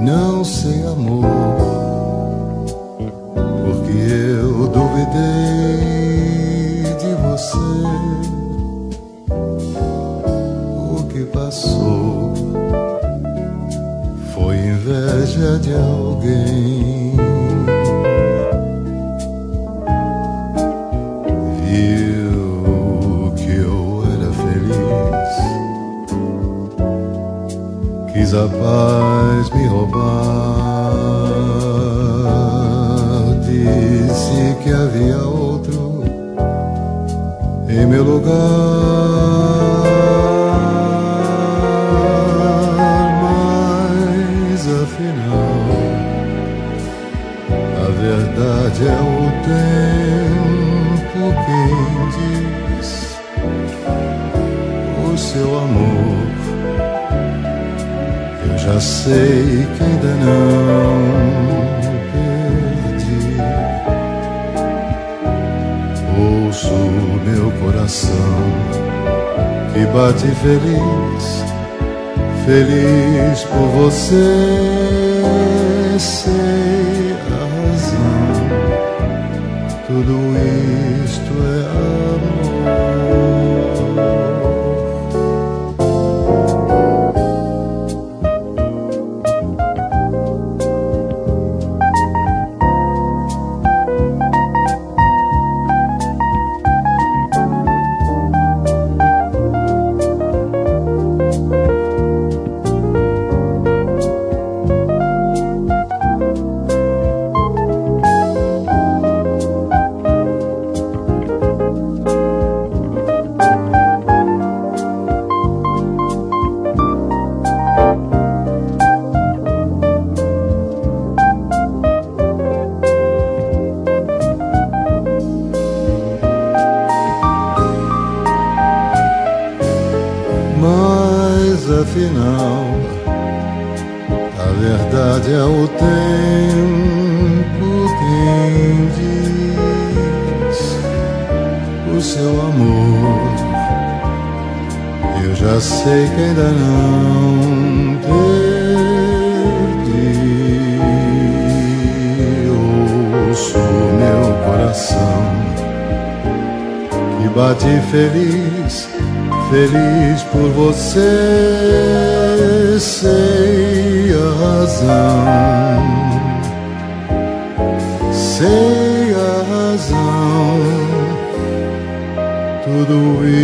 Não sei, amor, porque eu duvidei de você. O que passou foi inveja de alguém. Viu que eu era feliz, quis a paz me roubar. Disse que havia outro em meu lugar, mas afinal a verdade é o tempo quem diz. O seu amor eu já sei que ainda não perdi. Ouço meu coração que bate feliz, feliz por você. Sei a razão, tudo isto é amor. Mas afinal a verdade é o tempo quem diz. O seu amor eu já sei que ainda não perdi. Ouço meu coração que bate feliz, feliz por você. Sei a razão, sei a razão, tudo isso